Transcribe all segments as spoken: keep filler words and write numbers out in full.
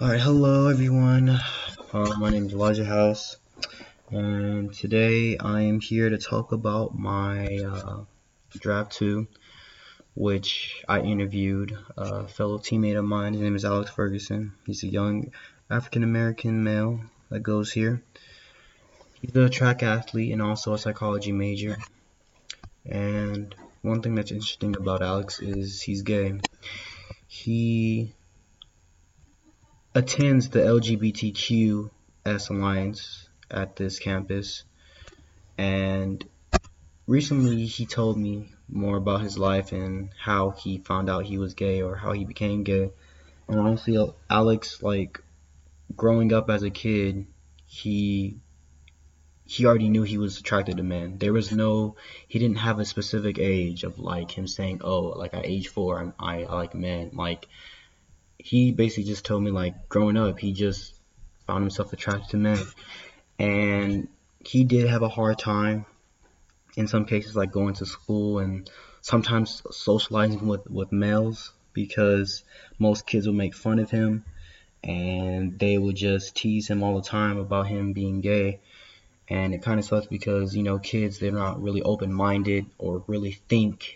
Alright, hello everyone. Uh, my name is Elijah House, and today I am here to talk about my uh, draft two, which I interviewed a fellow teammate of mine. His name is Alex Ferguson. He's a young African American male that goes here. He's a track athlete and also a psychology major. And one thing that's interesting about Alex is he's gay. He attends the L G B T Q S Alliance at this campus, and recently he told me more about his life and how he found out he was gay or how he became gay. And honestly, Alex, like growing up as a kid, he he already knew he was attracted to men. There was no, he didn't have a specific age of like him saying, oh, like at age four, I'm, I, I like men. Like he basically just told me like growing up, he just found himself attracted to men. And he did have a hard time in some cases, like going to school and sometimes socializing with, with males, because most kids would make fun of him and they would just tease him all the time about him being gay. And it kind of sucks because, you know, kids, they're not really open-minded or really think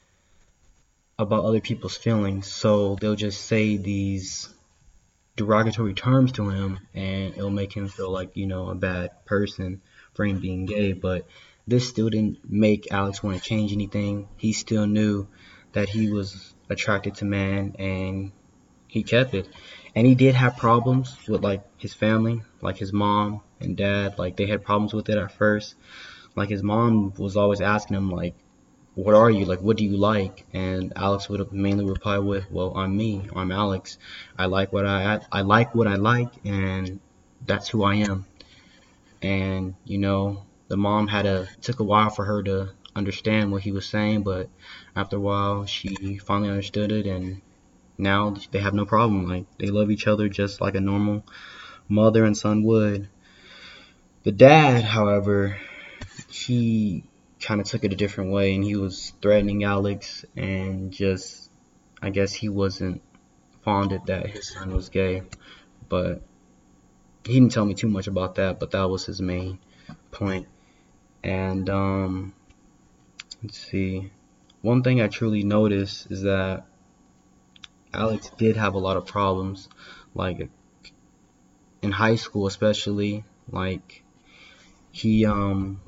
about other people's feelings, so they'll just say these derogatory terms to him and it'll make him feel like, you know, a bad person for him being gay. But this still didn't make Alex want to change anything. He still knew that he was attracted to men and he kept it. And he did have problems with like his family, like his mom and dad. Like they had problems with it at first. Like his mom was always asking him like, what are you, like what do you like? And Alex would mainly reply with, well, I'm me, I'm Alex. I like what I I like what I like, and that's who I am. And you know, the mom had a it took a while for her to understand what he was saying, but after a while she finally understood it, and now they have no problem. Like they love each other just like a normal mother and son would. The dad, however, he kind of took it a different way, and he was threatening Alex, and just I guess he wasn't fonded that his son was gay. But he didn't tell me too much about that, but that was his main point. And um let's see, one thing I truly noticed is that Alex did have a lot of problems, like in high school especially. Like he um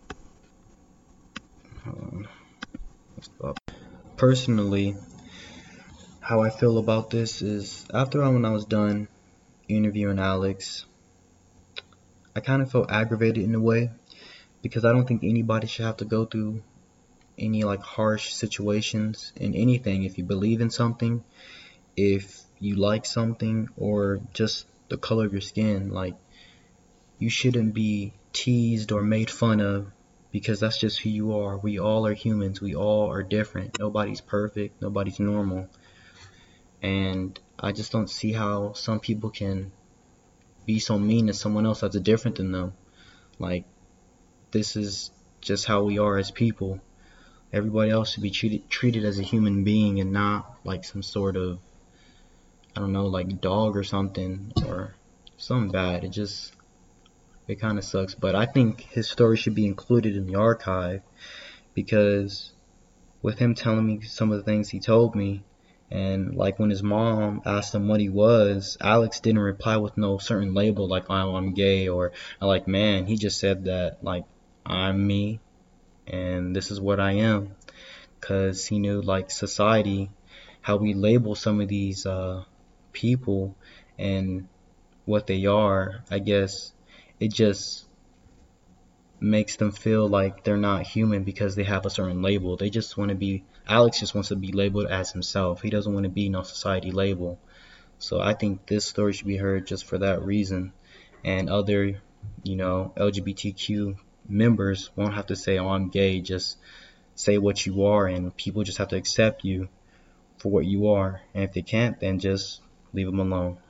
personally, how I feel about this is after when I was done interviewing Alex, I kind of felt aggravated in a way, because I don't think anybody should have to go through any like harsh situations in anything. If you believe in something, if you like something, or just the color of your skin, like you shouldn't be teased or made fun of, because that's just who you are. We all are humans. We all are different. Nobody's perfect. Nobody's normal. And I just don't see how some people can be so mean to someone else that's different than them. Like, this is just how we are as people. Everybody else should be treated treated as a human being and not like some sort of, I don't know, like dog or something, or something bad. It just, it kind of sucks. But I think his story should be included in the archive, because with him telling me some of the things he told me, and like when his mom asked him what he was, Alex didn't reply with no certain label like, oh, I'm gay or I like man. He just said that like, I'm me and this is what I am, because he knew like society, how we label some of these uh, people and what they are. I guess it just makes them feel like they're not human because they have a certain label. They just want to be, Alex just wants to be labeled as himself. He doesn't want to be no society label. So I think this story should be heard just for that reason. And other, you know, L G B T Q members won't have to say, oh, I'm gay. Just say what you are, and people just have to accept you for what you are. And if they can't, then just leave them alone.